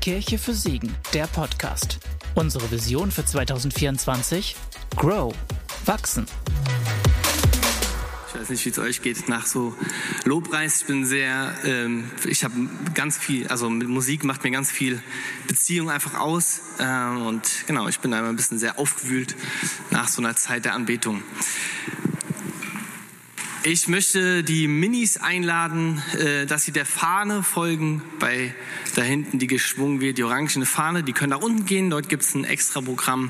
Kirche für Siegen, der Podcast. Unsere Vision für 2024? Grow. Wachsen. Ich weiß nicht, wie es euch geht nach so Lobpreis. Ich habe ganz viel, also mit Musik macht mir ganz viel Beziehung einfach aus. Und genau, ich bin da immer ein bisschen sehr aufgewühlt nach so einer Zeit der Anbetung. Ich möchte die Minis einladen, dass sie der Fahne folgen, bei da hinten, die geschwungen wird, die orangene Fahne. Die können nach unten gehen, dort gibt es ein extra Programm.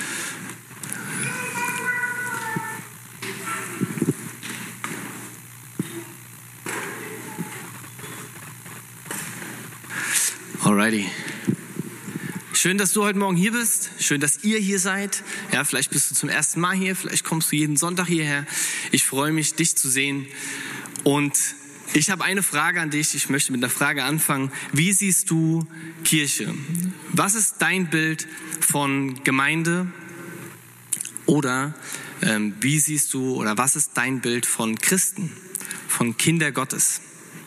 Alrighty. Schön, dass du heute Morgen hier bist. Schön, dass ihr hier seid. Ja, vielleicht bist du zum ersten Mal hier. Vielleicht kommst du jeden Sonntag hierher. Ich freue mich, dich zu sehen. Und ich habe eine Frage an dich. Ich möchte mit einer Frage anfangen. Wie siehst du Kirche? Was ist dein Bild von Gemeinde? Oder wie siehst du oder was ist dein Bild von Christen, von Kinder Gottes?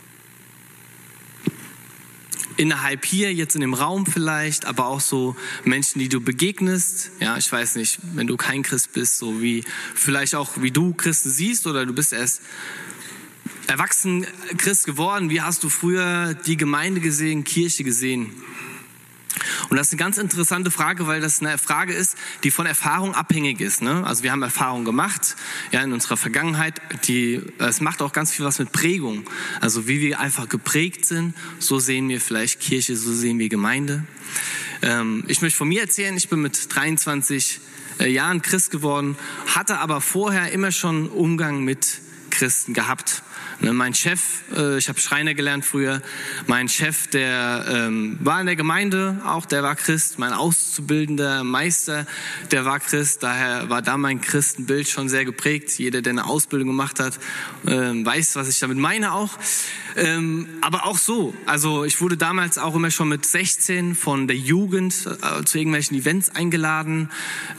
Innerhalb hier, jetzt in dem Raum vielleicht, aber auch so Menschen, die du begegnest. Ja, ich weiß nicht, wenn du kein Christ bist, so wie vielleicht auch wie du Christen siehst oder du bist erst erwachsen Christ geworden. Wie hast du früher die Gemeinde gesehen, Kirche gesehen? Und das ist eine ganz interessante Frage, weil das eine Frage ist, die von Erfahrung abhängig ist. Ne? Also wir haben Erfahrungen gemacht, ja, in unserer Vergangenheit. Es macht auch ganz viel was mit Prägung. Also wie wir einfach geprägt sind, so sehen wir vielleicht Kirche, so sehen wir Gemeinde. Ich möchte von mir erzählen, ich bin mit 23 Jahren Christ geworden, hatte aber vorher immer schon Umgang mit Christen gehabt. Mein Chef, ich habe Schreiner gelernt früher, mein Chef, der war in der Gemeinde auch, der war Christ. Mein auszubildender Meister, der war Christ. Daher war da mein Christenbild schon sehr geprägt. Jeder, der eine Ausbildung gemacht hat, weiß, was ich damit meine auch. Aber auch so, also ich wurde damals auch immer schon mit 16 von der Jugend zu irgendwelchen Events eingeladen.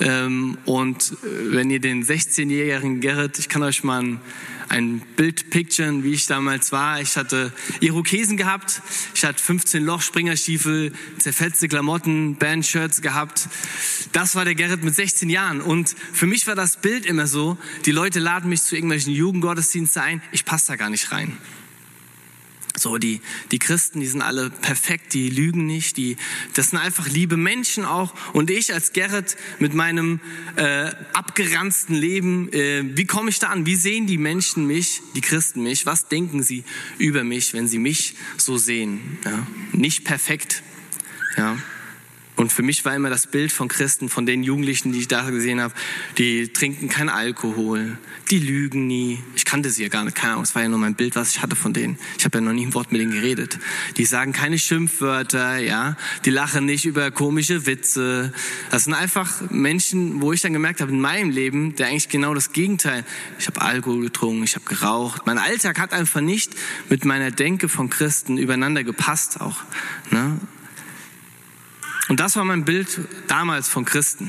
Und wenn ihr den 16-jährigen Gerrit, ich kann euch mal ein Bild picturen, wie ich damals war. Ich hatte Irokesen gehabt, ich hatte 15 Loch Springerstiefel, zerfetzte Klamotten, Bandshirts gehabt. Das war der Gerrit mit 16 Jahren. Und für mich war das Bild immer so, die Leute laden mich zu irgendwelchen Jugendgottesdiensten ein, ich passe da gar nicht rein. So, die Christen, die sind alle perfekt, die lügen nicht, das sind einfach liebe Menschen auch. Und ich als Gerrit mit meinem abgeranzten Leben, wie komme ich da an? Wie sehen die Menschen mich, die Christen mich? Was denken sie über mich, wenn sie mich so sehen? Ja? Nicht perfekt, ja. Und für mich war immer das Bild von Christen, von den Jugendlichen, die ich da gesehen habe, die trinken keinen Alkohol, die lügen nie. Ich kannte sie ja gar nicht, keine Ahnung, es war ja nur mein Bild, was ich hatte von denen. Ich habe ja noch nie ein Wort mit denen geredet. Die sagen keine Schimpfwörter, ja, die lachen nicht über komische Witze. Das sind einfach Menschen, wo ich dann gemerkt habe, in meinem Leben, der eigentlich genau das Gegenteil. Ich habe Alkohol getrunken, ich habe geraucht. Mein Alltag hat einfach nicht mit meiner Denke von Christen übereinander gepasst auch, ne? Und das war mein Bild damals von Christen.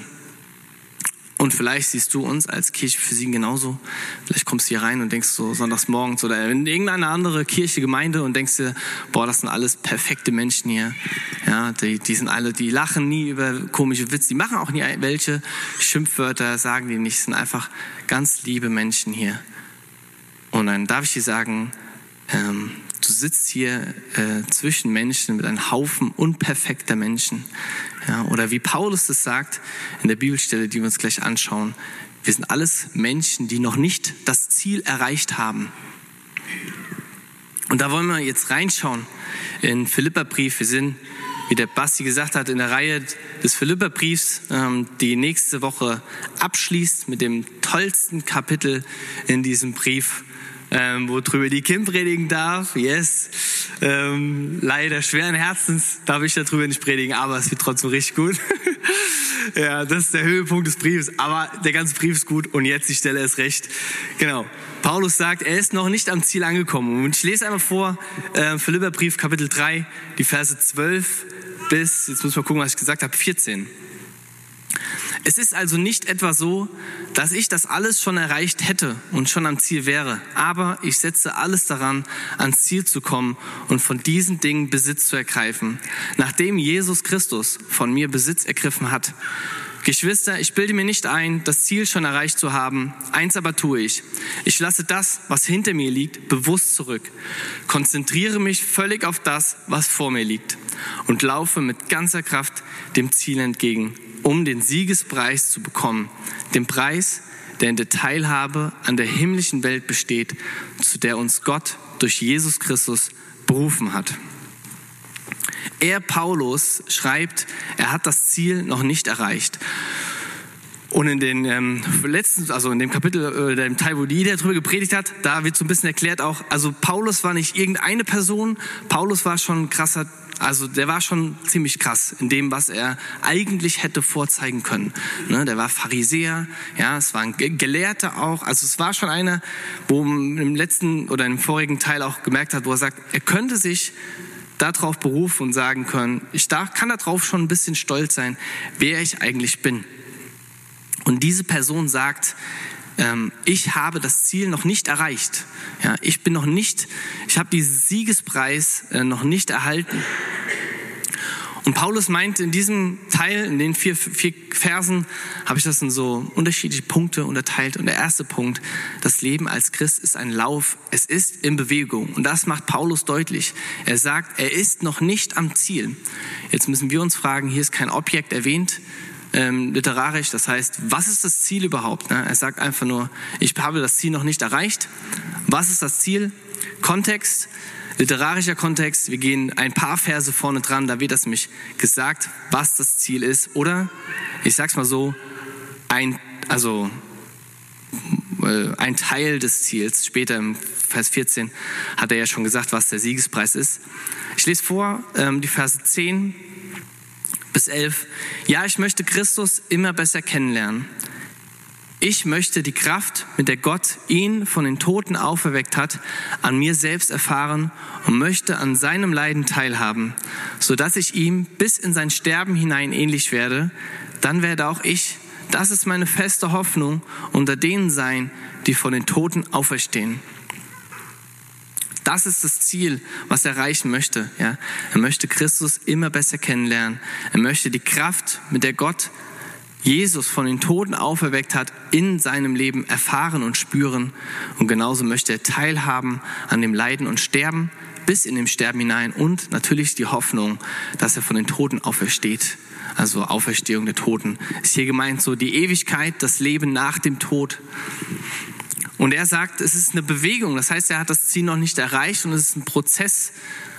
Und vielleicht siehst du uns als Kirche für Siegen genauso. Vielleicht kommst du hier rein und denkst so sonntags morgens oder in irgendeine andere Kirche, Gemeinde und denkst dir, boah, das sind alles perfekte Menschen hier. Ja, die sind alle, die lachen nie über komische Witze, die machen auch nie welche Schimpfwörter, sagen die nicht, sind einfach ganz liebe Menschen hier. Und dann darf ich dir sagen, du sitzt hier zwischen Menschen mit einem Haufen unperfekter Menschen. Ja, oder wie Paulus das sagt in der Bibelstelle, die wir uns gleich anschauen. Wir sind alles Menschen, die noch nicht das Ziel erreicht haben. Und da wollen wir jetzt reinschauen in Philipperbrief. Wir sind, wie der Basti gesagt hat, in der Reihe des Philipperbriefs, die nächste Woche abschließt mit dem tollsten Kapitel in diesem Brief, worüber die Kim predigen darf. Yes. Leider schweren Herzens darf ich darüber nicht predigen, aber es wird trotzdem richtig gut. Ja, das ist der Höhepunkt des Briefes, aber der ganze Brief ist gut und jetzt die Stelle ist recht. Genau. Paulus sagt, er ist noch nicht am Ziel angekommen. Und ich lese einmal vor, Philipperbrief Kapitel 3, die Verse 12 bis, jetzt muss man gucken, was ich gesagt habe, 14. Es ist also nicht etwa so, dass ich das alles schon erreicht hätte und schon am Ziel wäre. Aber ich setze alles daran, ans Ziel zu kommen und von diesen Dingen Besitz zu ergreifen, nachdem Jesus Christus von mir Besitz ergriffen hat. Geschwister, ich bilde mir nicht ein, das Ziel schon erreicht zu haben. Eins aber tue ich. Ich lasse das, was hinter mir liegt, bewusst zurück. Konzentriere mich völlig auf das, was vor mir liegt und laufe mit ganzer Kraft dem Ziel entgegen, um den Siegespreis zu bekommen. Den Preis, der in der Teilhabe an der himmlischen Welt besteht, zu der uns Gott durch Jesus Christus berufen hat. Paulus schreibt, er hat das Ziel noch nicht erreicht. Und in den in dem Kapitel, dem Teil, wo die darüber gepredigt hat, da wird so ein bisschen erklärt auch, also Paulus war nicht irgendeine Person, Paulus war schon krasser, also der war schon ziemlich krass in dem, was er eigentlich hätte vorzeigen können. Ne, der war Pharisäer, ja, es war ein Gelehrter auch, also es war schon einer, wo man im letzten oder im vorigen Teil auch gemerkt hat, wo er sagt, er könnte sich darauf berufen und sagen können, kann darauf schon ein bisschen stolz sein, wer ich eigentlich bin. Und diese Person sagt, ich habe das Ziel noch nicht erreicht. Ja, ich habe diesen Siegespreis noch nicht erhalten. Und Paulus meint in diesem Teil, in den vier Versen, habe ich das in so unterschiedliche Punkte unterteilt. Und der erste Punkt, das Leben als Christ ist ein Lauf, es ist in Bewegung. Und das macht Paulus deutlich. Er sagt, er ist noch nicht am Ziel. Jetzt müssen wir uns fragen, hier ist kein Objekt erwähnt, literarisch. Das heißt, was ist das Ziel überhaupt? Er sagt einfach nur, ich habe das Ziel noch nicht erreicht. Was ist das Ziel? Kontext. Literarischer Kontext, wir gehen ein paar Verse vorne dran, da wird das nämlich gesagt, was das Ziel ist. Oder, ich sag's mal so, ein Teil des Ziels. Später im Vers 14 hat er ja schon gesagt, was der Siegespreis ist. Ich lese vor, die Verse 10 bis 11. Ja, ich möchte Christus immer besser kennenlernen. Ich möchte die Kraft, mit der Gott ihn von den Toten auferweckt hat, an mir selbst erfahren und möchte an seinem Leiden teilhaben, sodass ich ihm bis in sein Sterben hinein ähnlich werde. Dann werde auch ich, das ist meine feste Hoffnung, unter denen sein, die von den Toten auferstehen. Das ist das Ziel, was er erreichen möchte. Ja? Er möchte Christus immer besser kennenlernen. Er möchte die Kraft, mit der Gott Jesus von den Toten auferweckt hat, in seinem Leben erfahren und spüren. Und genauso möchte er teilhaben an dem Leiden und Sterben, bis in dem Sterben hinein. Und natürlich die Hoffnung, dass er von den Toten aufersteht. Also Auferstehung der Toten. Ist hier gemeint so die Ewigkeit, das Leben nach dem Tod. Und er sagt, es ist eine Bewegung. Das heißt, er hat das Ziel noch nicht erreicht und es ist ein Prozess,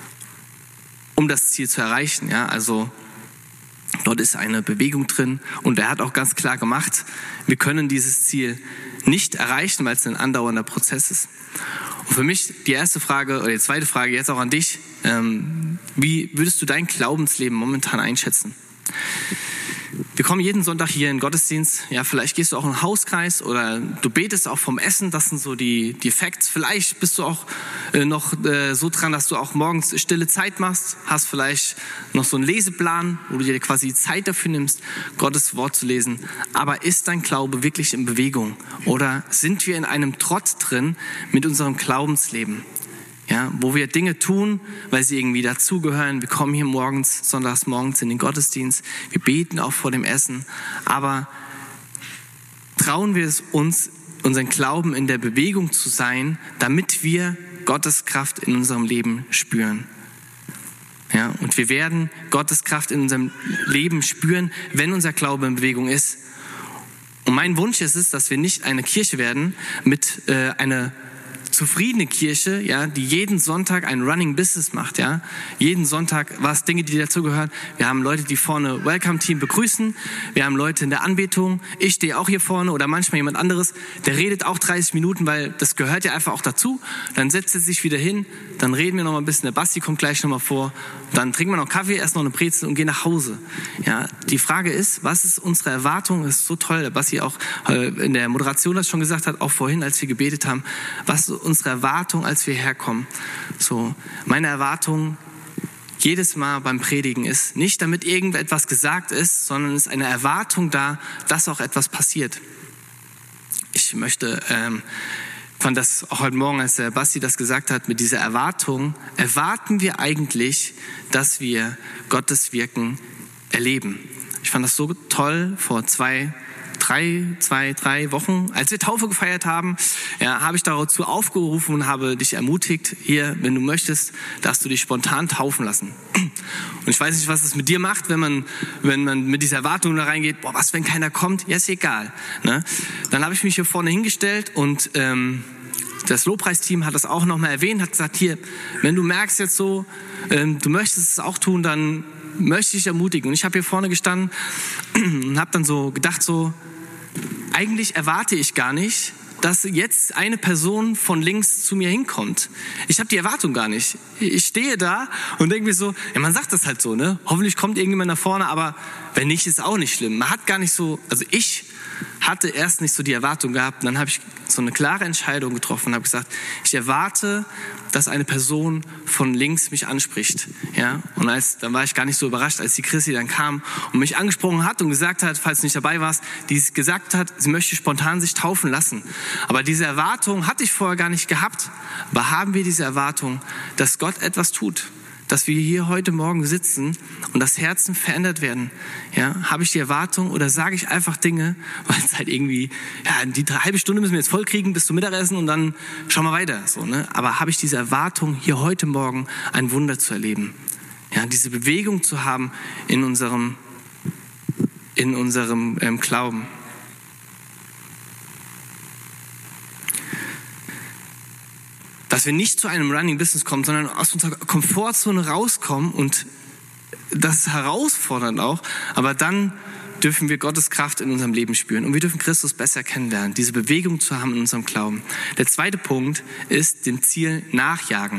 um das Ziel zu erreichen. Ja, also dort ist eine Bewegung drin und er hat auch ganz klar gemacht, wir können dieses Ziel nicht erreichen, weil es ein andauernder Prozess ist. Und für mich die erste Frage oder die zweite Frage jetzt auch an dich, wie würdest du dein Glaubensleben momentan einschätzen? Wir kommen jeden Sonntag hier in den Gottesdienst. Ja, vielleicht gehst du auch in einen Hauskreis oder du betest auch vom Essen. Das sind so die Facts. Vielleicht bist du auch noch so dran, dass du auch morgens stille Zeit machst. Hast vielleicht noch so einen Leseplan, wo du dir quasi Zeit dafür nimmst, Gottes Wort zu lesen. Aber ist dein Glaube wirklich in Bewegung? Oder sind wir in einem Trott drin mit unserem Glaubensleben? Ja, wo wir Dinge tun, weil sie irgendwie dazugehören. Wir kommen hier sonntags morgens in den Gottesdienst. Wir beten auch vor dem Essen. Aber trauen wir es uns, unseren Glauben in der Bewegung zu sein, damit wir Gottes Kraft in unserem Leben spüren? Ja, und wir werden Gottes Kraft in unserem Leben spüren, wenn unser Glaube in Bewegung ist. Und mein Wunsch ist es, dass wir nicht eine Kirche werden mit einer zufriedene Kirche, ja, die jeden Sonntag ein Running Business macht, ja. Jeden Sonntag was Dinge, die dazugehören. Wir haben Leute, die vorne Welcome Team begrüßen. Wir haben Leute in der Anbetung. Ich stehe auch hier vorne oder manchmal jemand anderes. Der redet auch 30 Minuten, weil das gehört ja einfach auch dazu. Dann setzt er sich wieder hin. Dann reden wir noch mal ein bisschen. Der Basti kommt gleich noch mal vor. Dann trinken wir noch Kaffee, essen noch eine Brezel und gehen nach Hause. Ja, die Frage ist, was ist unsere Erwartung? Das ist so toll, der Basti auch in der Moderation das schon gesagt hat, auch vorhin, als wir gebetet haben. Was ist unsere Erwartung, als wir herkommen? So, meine Erwartung, jedes Mal beim Predigen ist nicht, damit irgendetwas gesagt ist, sondern es ist eine Erwartung da, dass auch etwas passiert. Ich fand das auch heute Morgen, als der Basti das gesagt hat, mit dieser Erwartung, erwarten wir eigentlich, dass wir Gottes Wirken erleben. Ich fand das so toll vor drei Wochen, als wir Taufe gefeiert haben, habe ich dazu aufgerufen und habe dich ermutigt, hier, wenn du möchtest, darfst du dich spontan taufen lassen. Und ich weiß nicht, was es mit dir macht, wenn man mit dieser Erwartung da reingeht, was, wenn keiner kommt? Ja, ist egal. Ne? Dann habe ich mich hier vorne hingestellt und das Lobpreisteam hat das auch nochmal erwähnt, hat gesagt, hier, wenn du merkst jetzt so, du möchtest es auch tun, dann möchte ich dich ermutigen. Und ich habe hier vorne gestanden und habe dann so gedacht, eigentlich erwarte ich gar nicht, dass jetzt eine Person von links zu mir hinkommt. Ich habe die Erwartung gar nicht. Ich stehe da und denke mir so, ja, man sagt das halt so, ne? Hoffentlich kommt irgendjemand nach vorne, aber wenn nicht, ist auch nicht schlimm. Man hat gar nicht so, also ich hatte erst nicht so die Erwartung gehabt. Und dann habe ich so eine klare Entscheidung getroffen und habe gesagt, ich erwarte, dass eine Person von links mich anspricht. Ja? Und dann war ich gar nicht so überrascht, als die Chrissy dann kam und mich angesprochen hat und gesagt hat, falls du nicht dabei warst, die gesagt hat, sie möchte spontan sich taufen lassen. Aber diese Erwartung hatte ich vorher gar nicht gehabt. Aber haben wir diese Erwartung, dass Gott etwas tut? Dass wir hier heute Morgen sitzen und das Herzen verändert werden. Ja, habe ich die Erwartung oder sage ich einfach Dinge, weil es halt irgendwie, ja, die halbe Stunde müssen wir jetzt voll kriegen bis zum Mittagessen und dann schauen wir weiter. So, ne? Aber habe ich diese Erwartung, hier heute Morgen ein Wunder zu erleben? Ja, diese Bewegung zu haben in unserem Glauben. Dass wir nicht zu einem Running Business kommen, sondern aus unserer Komfortzone rauskommen und das ist herausfordernd auch, aber dann dürfen wir Gottes Kraft in unserem Leben spüren und wir dürfen Christus besser kennenlernen, diese Bewegung zu haben in unserem Glauben. Der zweite Punkt ist dem Ziel nachjagen.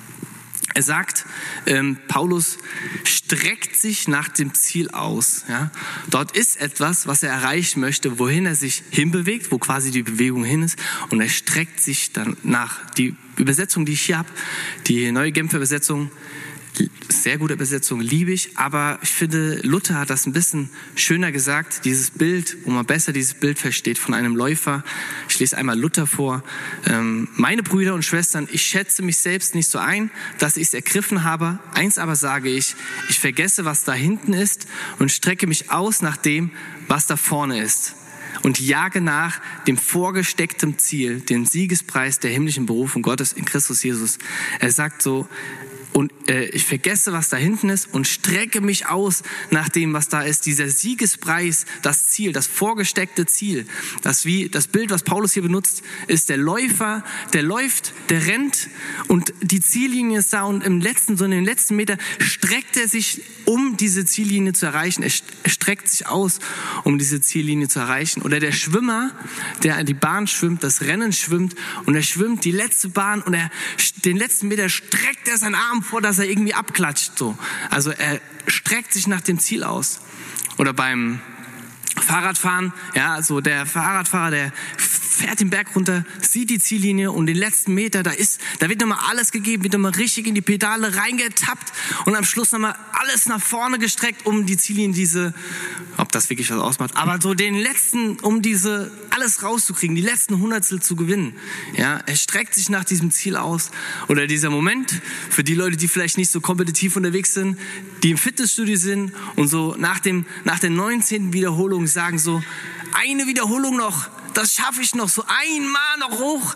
Er sagt, Paulus streckt sich nach dem Ziel aus. Ja? Dort ist etwas, was er erreichen möchte, wohin er sich hinbewegt, wo quasi die Bewegung hin ist. Und er streckt sich dann nach. Die Übersetzung, die ich hier habe, die Neue Genfer Übersetzung, sehr gute Übersetzung, liebe ich, aber ich finde, Luther hat das ein bisschen schöner gesagt, dieses Bild, wo man besser dieses Bild versteht von einem Läufer. Ich lese einmal Luther vor. Meine Brüder und Schwestern, ich schätze mich selbst nicht so ein, dass ich es ergriffen habe. Eins aber sage ich vergesse, was da hinten ist und strecke mich aus nach dem, was da vorne ist. Und jage nach dem vorgesteckten Ziel, den Siegespreis der himmlischen Berufung Gottes in Christus Jesus. Er sagt so, und ich vergesse, was da hinten ist und strecke mich aus nach dem, was da ist. Dieser Siegespreis, das Ziel, das vorgesteckte Ziel. Das Bild, was Paulus hier benutzt, ist der Läufer, der läuft, der rennt und die Ziellinie ist da und in den letzten Meter streckt er sich, um diese Ziellinie zu erreichen. Er streckt sich aus, um diese Ziellinie zu erreichen. Oder der Schwimmer, der die Bahn schwimmt, das Rennen schwimmt und er schwimmt die letzte Bahn und den letzten Meter streckt er seinen Arm vor, dass er irgendwie abklatscht. So. Also er streckt sich nach dem Ziel aus. Oder beim Fahrradfahren, ja, so der Fahrradfahrer, der fährt den Berg runter, sieht die Ziellinie und den letzten Meter, da wird nochmal alles gegeben, wird nochmal richtig in die Pedale reingetappt und am Schluss nochmal alles nach vorne gestreckt, um die Ziellinie ob das wirklich was ausmacht, aber so um alles rauszukriegen, die letzten Hundertstel zu gewinnen. Ja, er streckt sich nach diesem Ziel aus. Oder dieser Moment, für die Leute, die vielleicht nicht so kompetitiv unterwegs sind, die im Fitnessstudio sind und so nach der 19. Wiederholung sagen so, eine Wiederholung noch, das schaffe ich noch, so einmal noch hoch.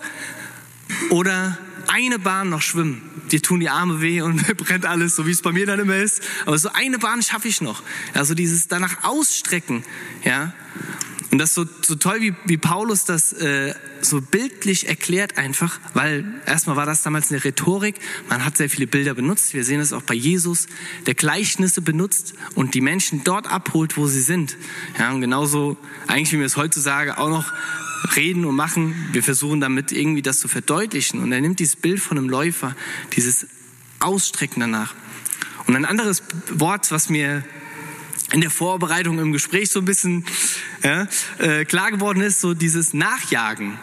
Oder eine Bahn noch schwimmen. Dir tun die Arme weh und brennt alles, so wie es bei mir dann immer ist. Aber so eine Bahn schaffe ich noch. Also dieses danach ausstrecken, ja. Und das ist so toll, wie Paulus das so bildlich erklärt einfach, weil erstmal war das damals eine Rhetorik, man hat sehr viele Bilder benutzt, wir sehen es auch bei Jesus, der Gleichnisse benutzt und die Menschen dort abholt, wo sie sind. Ja, und genauso, eigentlich wie wir es heutzutage auch noch reden und machen, wir versuchen damit irgendwie das zu verdeutlichen. Und er nimmt dieses Bild von einem Läufer, dieses Ausstrecken danach. Und ein anderes Wort, was mir in der Vorbereitung im Gespräch so ein bisschen klar geworden ist, so dieses Nachjagen.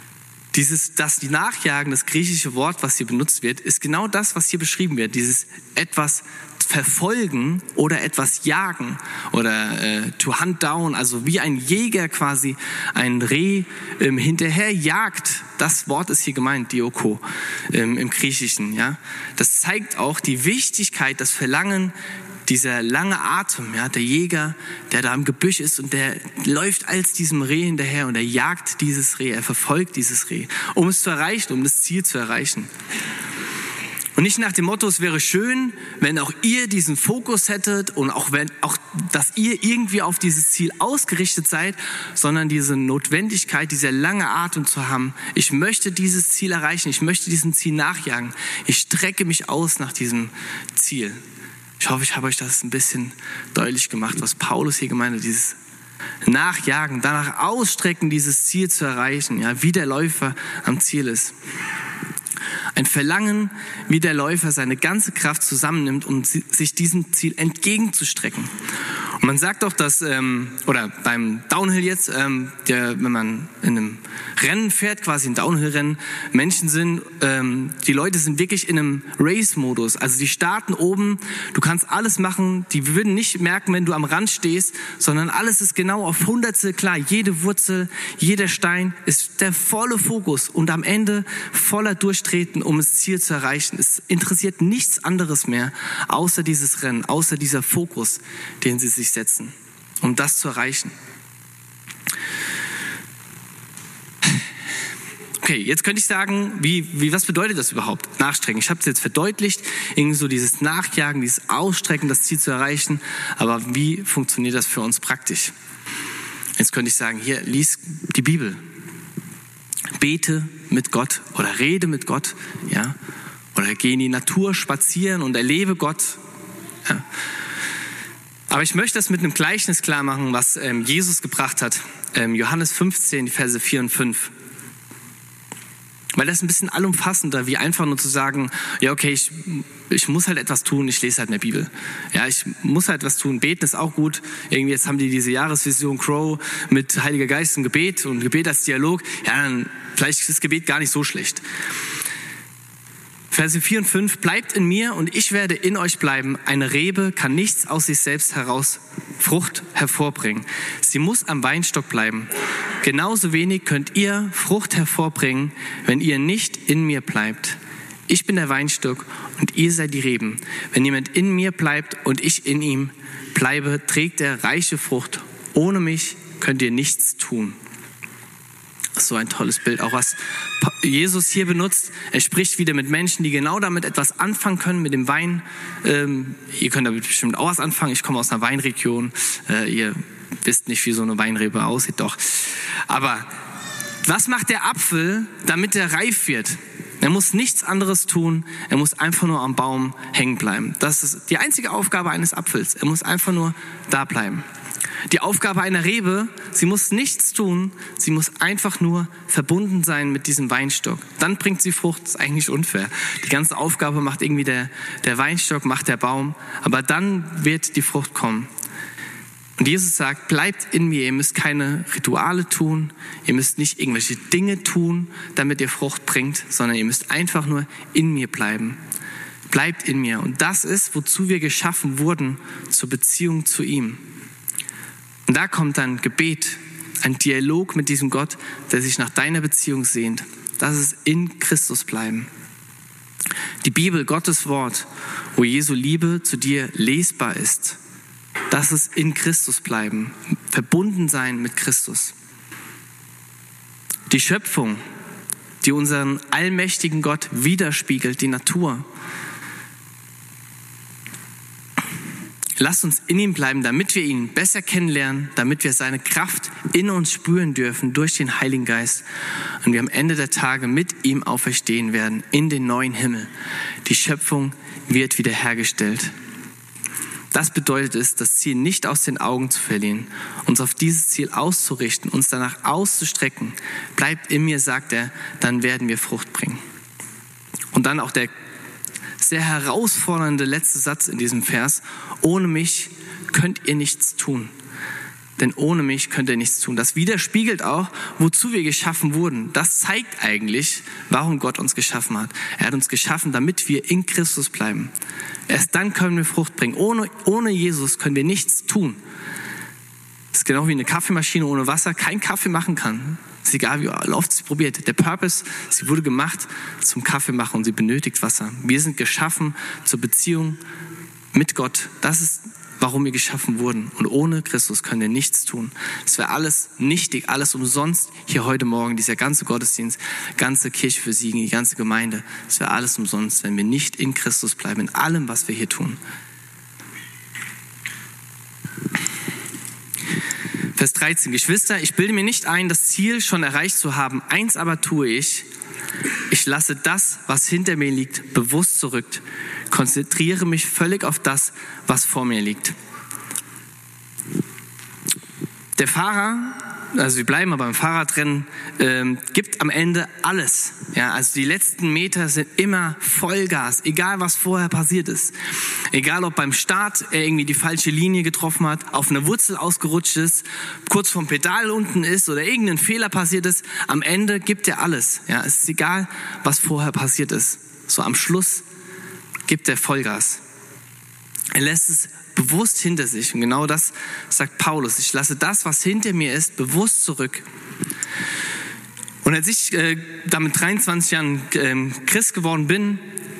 Das Nachjagen, das griechische Wort, was hier benutzt wird, ist genau das, was hier beschrieben wird. Dieses etwas verfolgen oder etwas jagen oder to hunt down, also wie ein Jäger quasi ein Reh hinterher jagt. Das Wort ist hier gemeint, dioko, im Griechischen. Ja? Das zeigt auch die Wichtigkeit, das Verlangen, dieser lange Atem, ja, der Jäger, der da im Gebüsch ist und der läuft als diesem Reh hinterher und er jagt dieses Reh, er verfolgt dieses Reh, um es zu erreichen, um das Ziel zu erreichen. Und nicht nach dem Motto, es wäre schön, wenn auch ihr diesen Fokus hättet und auch dass ihr irgendwie auf dieses Ziel ausgerichtet seid, sondern diese Notwendigkeit, dieser lange Atem zu haben. Ich möchte dieses Ziel erreichen, ich möchte diesem Ziel nachjagen. Ich strecke mich aus nach diesem Ziel. Ich hoffe, ich habe euch das ein bisschen deutlich gemacht, was Paulus hier gemeint hat, dieses Nachjagen, danach ausstrecken, dieses Ziel zu erreichen, ja, wie der Läufer am Ziel ist. Ein Verlangen, wie der Läufer seine ganze Kraft zusammennimmt, um sich diesem Ziel entgegenzustrecken. Und man sagt doch, dass, oder beim Downhill jetzt, wenn man in einem Rennen fährt, quasi ein Downhill-Rennen, Menschen sind, die Leute sind wirklich in einem Race-Modus. Also die starten oben, du kannst alles machen, die würden nicht merken, wenn du am Rand stehst, sondern alles ist genau auf Hundertstel klar. Jede Wurzel, jeder Stein ist der volle Fokus und am Ende voller Durchtreten, um das Ziel zu erreichen. Es interessiert nichts anderes mehr, außer dieses Rennen, außer dieser Fokus, den sie sich setzen, um das zu erreichen. Okay, jetzt könnte ich sagen, was bedeutet das überhaupt? Nachstrecken. Ich habe es jetzt verdeutlicht, irgendwie so dieses Nachjagen, dieses Ausstrecken, das Ziel zu erreichen. Aber wie funktioniert das für uns praktisch? Jetzt könnte ich sagen, hier, lies die Bibel. Bete mit Gott oder rede mit Gott, ja, oder geh in die Natur spazieren und erlebe Gott. Ja. Aber ich möchte das mit einem Gleichnis klar machen, was Jesus gebracht hat. Johannes 15, die Verse 4 und 5. Weil das ist ein bisschen allumfassender, wie einfach nur zu sagen, ja okay, ich muss halt etwas tun, ich lese halt in der Bibel. Ja, ich muss halt was tun, beten ist auch gut. Irgendwie jetzt haben die diese Jahresvision Grow mit Heiliger Geist und Gebet als Dialog. Ja, dann vielleicht ist das Gebet gar nicht so schlecht. Verse 4 und 5, bleibt in mir und ich werde in euch bleiben. Eine Rebe kann nichts aus sich selbst heraus Frucht hervorbringen. Sie muss am Weinstock bleiben. Genauso wenig könnt ihr Frucht hervorbringen, wenn ihr nicht in mir bleibt. Ich bin der Weinstock und ihr seid die Reben. Wenn jemand in mir bleibt und ich in ihm bleibe, trägt er reiche Frucht. Ohne mich könnt ihr nichts tun. So ein tolles Bild, auch was Jesus hier benutzt. Er spricht wieder mit Menschen, die genau damit etwas anfangen können, mit dem Wein. Ihr könnt damit bestimmt auch was anfangen. Ich komme aus einer Weinregion. Ihr wisst nicht, wie so eine Weinrebe aussieht, doch. Aber was macht der Apfel, damit er reif wird? Er muss nichts anderes tun. Er muss einfach nur am Baum hängen bleiben. Das ist die einzige Aufgabe eines Apfels. Er muss einfach nur da bleiben. Die Aufgabe einer Rebe, sie muss nichts tun, sie muss einfach nur verbunden sein mit diesem Weinstock. Dann bringt sie Frucht, das ist eigentlich unfair. Die ganze Aufgabe macht irgendwie der Weinstock, macht der Baum, aber dann wird die Frucht kommen. Und Jesus sagt, bleibt in mir, ihr müsst keine Rituale tun, ihr müsst nicht irgendwelche Dinge tun, damit ihr Frucht bringt, sondern ihr müsst einfach nur in mir bleiben. Bleibt in mir. Und das ist, wozu wir geschaffen wurden, zur Beziehung zu ihm. Und da kommt dann Gebet, ein Dialog mit diesem Gott, der sich nach deiner Beziehung sehnt. Das ist in Christus bleiben. Die Bibel, Gottes Wort, wo Jesu Liebe zu dir lesbar ist. Das ist in Christus bleiben, verbunden sein mit Christus. Die Schöpfung, die unseren allmächtigen Gott widerspiegelt, die Natur. Lasst uns in ihm bleiben, damit wir ihn besser kennenlernen, damit wir seine Kraft in uns spüren dürfen durch den Heiligen Geist und wir am Ende der Tage mit ihm auferstehen werden in den neuen Himmel. Die Schöpfung wird wiederhergestellt. Das bedeutet es, das Ziel nicht aus den Augen zu verlieren, uns auf dieses Ziel auszurichten, uns danach auszustrecken. Bleibt in mir, sagt er, dann werden wir Frucht bringen. Und dann auch der sehr herausfordernde letzte Satz in diesem Vers. Ohne mich könnt ihr nichts tun. denn ohne mich könnt ihr nichts tun. Das widerspiegelt auch, wozu wir geschaffen wurden. Das zeigt eigentlich, warum Gott uns geschaffen hat. Er hat uns geschaffen, damit wir in Christus bleiben. Erst dann können wir Frucht bringen. Ohne Jesus können wir nichts tun. Das ist genau wie eine Kaffeemaschine ohne Wasser kein Kaffee machen kann. Es ist egal, wie oft sie probiert. Der Purpose, sie wurde gemacht zum Kaffee machen und sie benötigt Wasser. Wir sind geschaffen zur Beziehung mit Gott. Das ist, warum wir geschaffen wurden. Und ohne Christus können wir nichts tun. Es wäre alles nichtig, alles umsonst hier heute Morgen, dieser ganze Gottesdienst, ganze Kirche für Siegen, die ganze Gemeinde. Es wäre alles umsonst, wenn wir nicht in Christus bleiben, in allem, was wir hier tun. Vers 13. Geschwister, ich bilde mir nicht ein, das Ziel schon erreicht zu haben. Eins aber tue ich. Ich lasse das, was hinter mir liegt, bewusst zurück. Konzentriere mich völlig auf das, was vor mir liegt. Der Fahrer, also wir bleiben aber beim Fahrradrennen, gibt am Ende alles. Ja, also die letzten Meter sind immer Vollgas, egal was vorher passiert ist. Egal ob beim Start er irgendwie die falsche Linie getroffen hat, auf eine Wurzel ausgerutscht ist, kurz vom Pedal unten ist oder irgendein Fehler passiert ist, am Ende gibt er alles. Ja, es ist egal, was vorher passiert ist. So am Schluss gibt er Vollgas. Er lässt es bewusst hinter sich. Und genau das sagt Paulus. Ich lasse das, was hinter mir ist, bewusst zurück. Und als ich da mit 23 Jahren Christ geworden bin,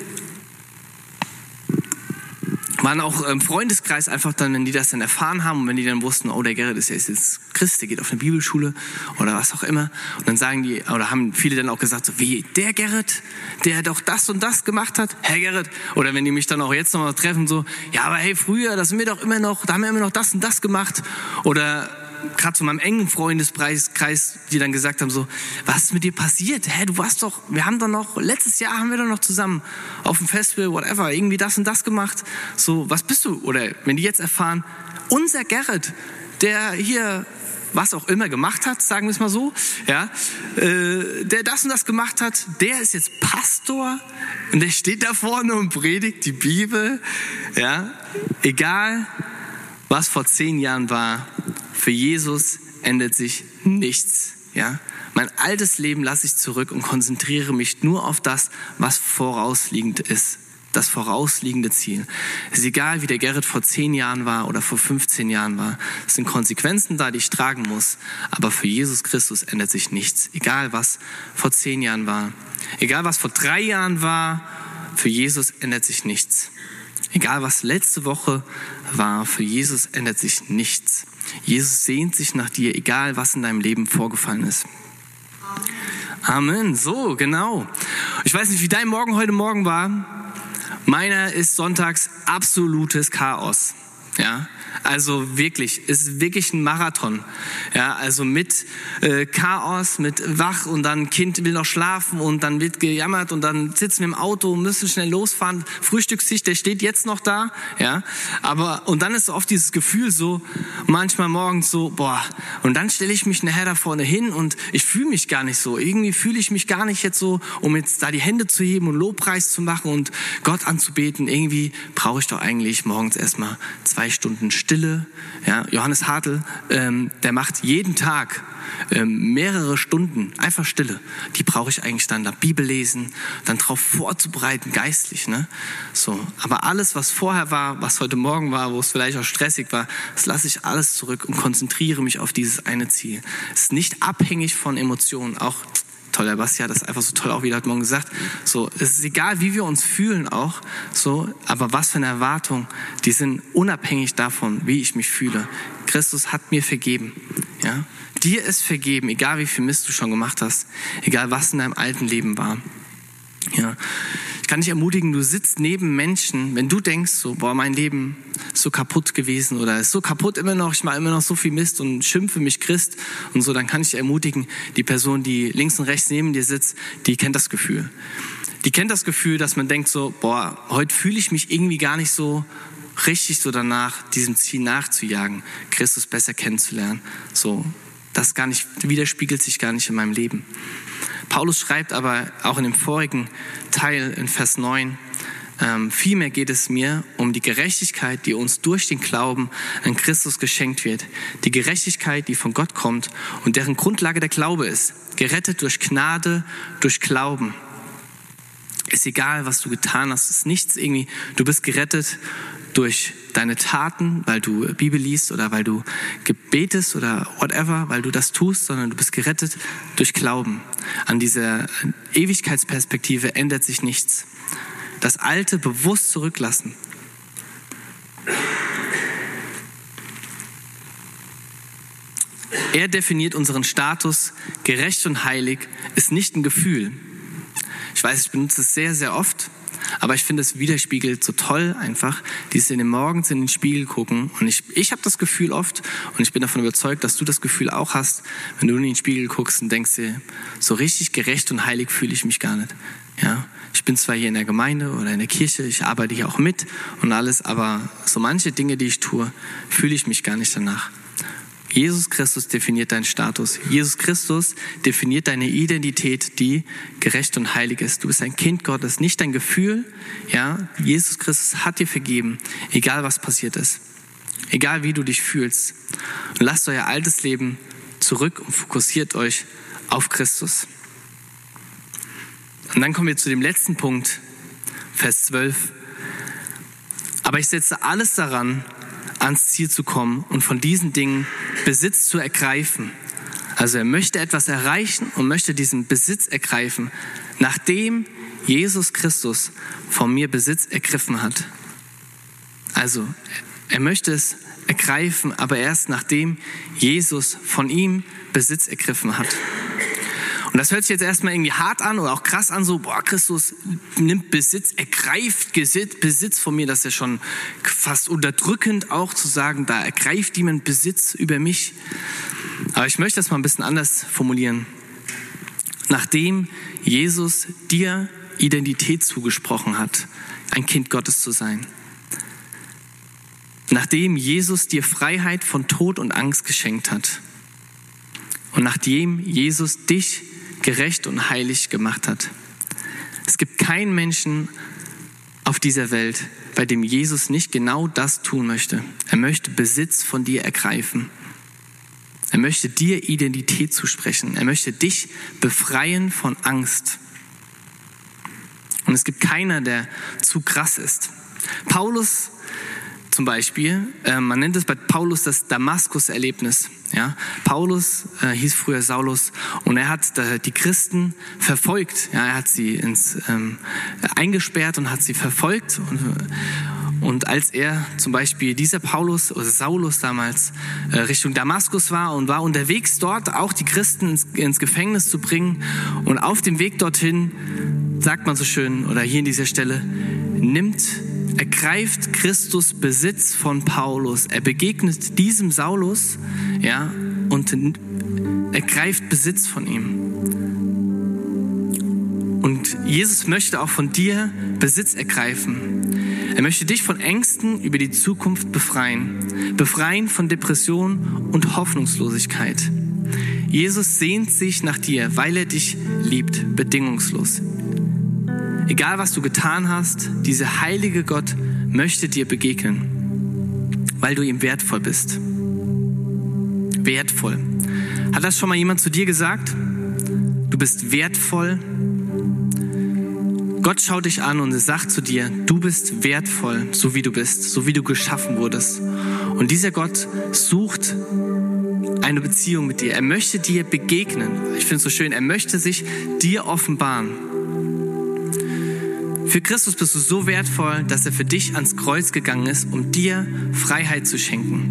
waren auch im Freundeskreis einfach dann, wenn die das dann erfahren haben und wenn die dann wussten, oh, der Gerrit ist jetzt Christ, der geht auf eine Bibelschule oder was auch immer. Und dann sagen die, oder haben viele dann auch gesagt, so wie, der Gerrit, der doch das und das gemacht hat, Herr Gerrit. Oder wenn die mich dann auch jetzt nochmal treffen, so, ja, aber hey, früher, da haben wir immer noch das und das gemacht. Oder gerade zu meinem engen Freundeskreis, die dann gesagt haben so, was ist mit dir passiert? Hä, letztes Jahr haben wir doch noch zusammen auf dem Festival, whatever, irgendwie das und das gemacht. So, was bist du? Oder wenn die jetzt erfahren, unser Gerrit, der hier was auch immer gemacht hat, sagen wir es mal so, ja, der das und das gemacht hat, der ist jetzt Pastor und der steht da vorne und predigt die Bibel, ja, egal was vor 10 Jahren war, für Jesus ändert sich nichts. Ja? Mein altes Leben lasse ich zurück und konzentriere mich nur auf das, was vorausliegend ist. Das vorausliegende Ziel. Es ist egal, wie der Gerrit vor 10 Jahren war oder vor 15 Jahren war. Es sind Konsequenzen da, die ich tragen muss. Aber für Jesus Christus ändert sich nichts. Egal, was vor 10 Jahren war. Egal, was vor 3 Jahren war, für Jesus ändert sich nichts. Egal, was letzte Woche war, für Jesus ändert sich nichts. Jesus sehnt sich nach dir, egal was in deinem Leben vorgefallen ist. Amen. So, genau. Ich weiß nicht, wie dein Morgen heute Morgen war. Meiner ist sonntags absolutes Chaos. Ja, also wirklich, es ist wirklich ein Marathon. Ja, also mit Chaos, mit wach und dann Kind will noch schlafen und dann wird gejammert und dann sitzen wir im Auto und müssen schnell losfahren. Frühstückstisch, der steht jetzt noch da. Ja, aber und dann ist oft dieses Gefühl so, manchmal morgens so, boah, und dann stelle ich mich nachher da vorne hin und ich fühle mich gar nicht so. Irgendwie fühle ich mich gar nicht jetzt so, um jetzt da die Hände zu heben und Lobpreis zu machen und Gott anzubeten. Irgendwie brauche ich doch eigentlich morgens erstmal 2 Stunden Stille. Ja, Johannes Hartl, der macht jeden Tag mehrere Stunden einfach Stille. Die brauche ich eigentlich dann da Bibel lesen, dann drauf vorzubereiten, geistlich. Ne? So, aber alles, was vorher war, was heute Morgen war, wo es vielleicht auch stressig war, das lasse ich alles zurück und konzentriere mich auf dieses eine Ziel. Es ist nicht abhängig von Emotionen, auch toll, der Basti hat das einfach so toll auch wieder heute Morgen gesagt. So, es ist egal, wie wir uns fühlen auch, so, aber was für eine Erwartung, die sind unabhängig davon, wie ich mich fühle. Christus hat mir vergeben, ja. Dir ist vergeben, egal wie viel Mist du schon gemacht hast, egal was in deinem alten Leben war. Ja. Ich kann dich ermutigen, du sitzt neben Menschen, wenn du denkst, so, boah, mein Leben ist so kaputt gewesen oder ist so kaputt immer noch, ich mache immer noch so viel Mist und schimpfe mich Christ und so, dann kann ich dich ermutigen, die Person, die links und rechts neben dir sitzt, die kennt das Gefühl. Die kennt das Gefühl, dass man denkt so, boah, heute fühle ich mich irgendwie gar nicht so richtig so danach, diesem Ziel nachzujagen, Christus besser kennenzulernen. So, das gar nicht, widerspiegelt sich gar nicht in meinem Leben. Paulus schreibt aber auch in dem vorigen Teil in Vers 9, Vielmehr geht es mir um die Gerechtigkeit, die uns durch den Glauben an Christus geschenkt wird. Die Gerechtigkeit, die von Gott kommt und deren Grundlage der Glaube ist. Gerettet durch Gnade, durch Glauben. Ist egal, was du getan hast, ist nichts irgendwie, du bist gerettet durch deine Taten, weil du Bibel liest oder weil du betest oder whatever, weil du das tust, sondern du bist gerettet durch Glauben. An dieser Ewigkeitsperspektive ändert sich nichts. Das Alte bewusst zurücklassen. Er definiert unseren Status, gerecht und heilig, ist nicht ein Gefühl. Ich weiß, ich benutze es sehr, sehr oft, aber ich finde, es widerspiegelt so toll einfach, dieses in den Morgens in den Spiegel gucken. Und ich habe das Gefühl oft, und ich bin davon überzeugt, dass du das Gefühl auch hast, wenn du in den Spiegel guckst und denkst dir, so richtig gerecht und heilig fühle ich mich gar nicht. Ja, ich bin zwar hier in der Gemeinde oder in der Kirche, ich arbeite hier auch mit und alles, aber so manche Dinge, die ich tue, fühle ich mich gar nicht danach. Jesus Christus definiert deinen Status. Jesus Christus definiert deine Identität, die gerecht und heilig ist. Du bist ein Kind Gottes, nicht dein Gefühl. Ja, Jesus Christus hat dir vergeben, egal was passiert ist. Egal wie du dich fühlst. Und lasst euer altes Leben zurück und fokussiert euch auf Christus. Und dann kommen wir zu dem letzten Punkt, Vers 12. Aber ich setze alles daran, ans Ziel zu kommen und von diesen Dingen Besitz zu ergreifen. Also er möchte etwas erreichen und möchte diesen Besitz ergreifen, nachdem Jesus Christus von mir Besitz ergriffen hat. Also er möchte es ergreifen, aber erst nachdem Jesus von ihm Besitz ergriffen hat. Und das hört sich jetzt erstmal irgendwie hart an oder auch krass an, so, Christus nimmt Besitz, ergreift Besitz von mir, das ist ja schon fast unterdrückend auch zu sagen, da ergreift jemand Besitz über mich. Aber ich möchte das mal ein bisschen anders formulieren. Nachdem Jesus dir Identität zugesprochen hat, ein Kind Gottes zu sein. Nachdem Jesus dir Freiheit von Tod und Angst geschenkt hat. Und nachdem Jesus dich gerecht und heilig gemacht hat. Es gibt keinen Menschen auf dieser Welt, bei dem Jesus nicht genau das tun möchte. Er möchte Besitz von dir ergreifen. Er möchte dir Identität zusprechen. Er möchte dich befreien von Angst. Und es gibt keiner, der zu krass ist. Paulus zum Beispiel, man nennt es bei Paulus das Damaskus-Erlebnis. Ja? Paulus hieß früher Saulus und er hat die Christen verfolgt. Ja? Er hat sie eingesperrt und hat sie verfolgt. Und als er zum Beispiel dieser Paulus oder Saulus damals Richtung Damaskus war und war unterwegs dort auch die Christen ins Gefängnis zu bringen und auf dem Weg dorthin, sagt man so schön oder hier in dieser Stelle, ergreift Christus Besitz von Paulus. Er begegnet diesem Saulus, ja, und ergreift Besitz von ihm. Und Jesus möchte auch von dir Besitz ergreifen. Er möchte dich von Ängsten über die Zukunft befreien. Befreien von Depression und Hoffnungslosigkeit. Jesus sehnt sich nach dir, weil er dich liebt, bedingungslos. Egal, was du getan hast, dieser heilige Gott möchte dir begegnen, weil du ihm wertvoll bist. Wertvoll. Hat das schon mal jemand zu dir gesagt? Du bist wertvoll. Gott schaut dich an und sagt zu dir, du bist wertvoll, so wie du bist, so wie du geschaffen wurdest. Und dieser Gott sucht eine Beziehung mit dir. Er möchte dir begegnen. Ich finde es so schön, er möchte sich dir offenbaren. Für Christus bist du so wertvoll, dass er für dich ans Kreuz gegangen ist, um dir Freiheit zu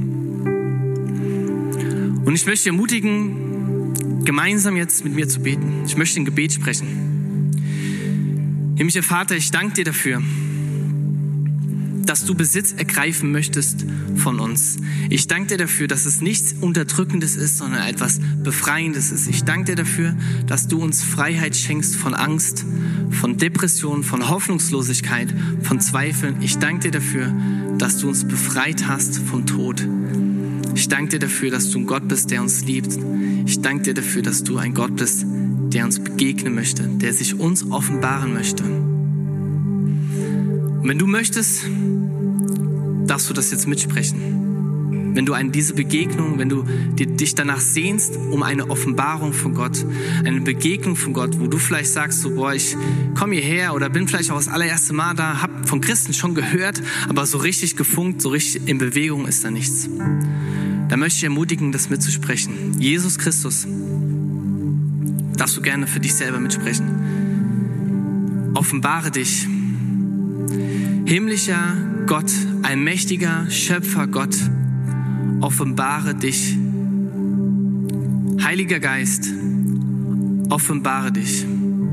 schenken. Und ich möchte dich ermutigen, gemeinsam jetzt mit mir zu beten. Ich möchte ein Gebet sprechen. Himmlischer Vater, ich danke dir dafür, dass du Besitz ergreifen möchtest von uns. Ich danke dir dafür, dass es nichts Unterdrückendes ist, sondern etwas Befreiendes ist. Ich danke dir dafür, dass du uns Freiheit schenkst von Angst, von Depression, von Hoffnungslosigkeit, von Zweifeln. Ich danke dir dafür, dass du uns befreit hast vom Tod. Ich danke dir dafür, dass du ein Gott bist, der uns liebt. Ich danke dir dafür, dass du ein Gott bist, der uns begegnen möchte, der sich uns offenbaren möchte. Und wenn du möchtest, darfst du das jetzt mitsprechen. Wenn du an diese Begegnung, wenn du dich danach sehnst, um eine Offenbarung von Gott, eine Begegnung von Gott, wo du vielleicht sagst, so, boah, ich komme hierher oder bin vielleicht auch das allererste Mal da, habe von Christen schon gehört, aber so richtig gefunkt, so richtig in Bewegung ist da nichts. Da möchte ich ermutigen, das mitzusprechen. Jesus Christus, darfst du gerne für dich selber mitsprechen. Offenbare dich. Himmlischer Gott, allmächtiger Schöpfer Gott, offenbare dich. Heiliger Geist, offenbare dich.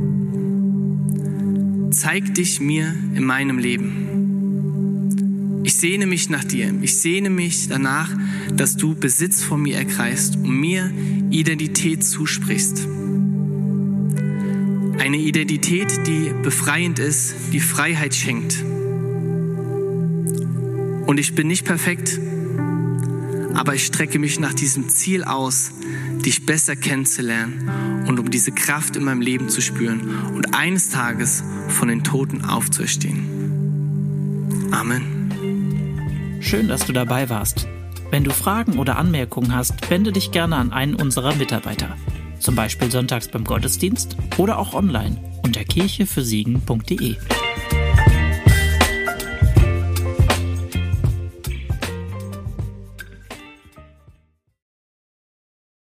Zeig dich mir in meinem Leben. Ich sehne mich nach dir. Ich sehne mich danach, dass du Besitz von mir ergreifst und mir Identität zusprichst. Eine Identität, die befreiend ist, die Freiheit schenkt. Und ich bin nicht perfekt, aber ich strecke mich nach diesem Ziel aus, dich besser kennenzulernen und um diese Kraft in meinem Leben zu spüren und eines Tages von den Toten aufzuerstehen. Amen. Schön, dass du dabei warst. Wenn du Fragen oder Anmerkungen hast, wende dich gerne an einen unserer Mitarbeiter. Zum Beispiel sonntags beim Gottesdienst oder auch online unter kirchefürsiegen.de.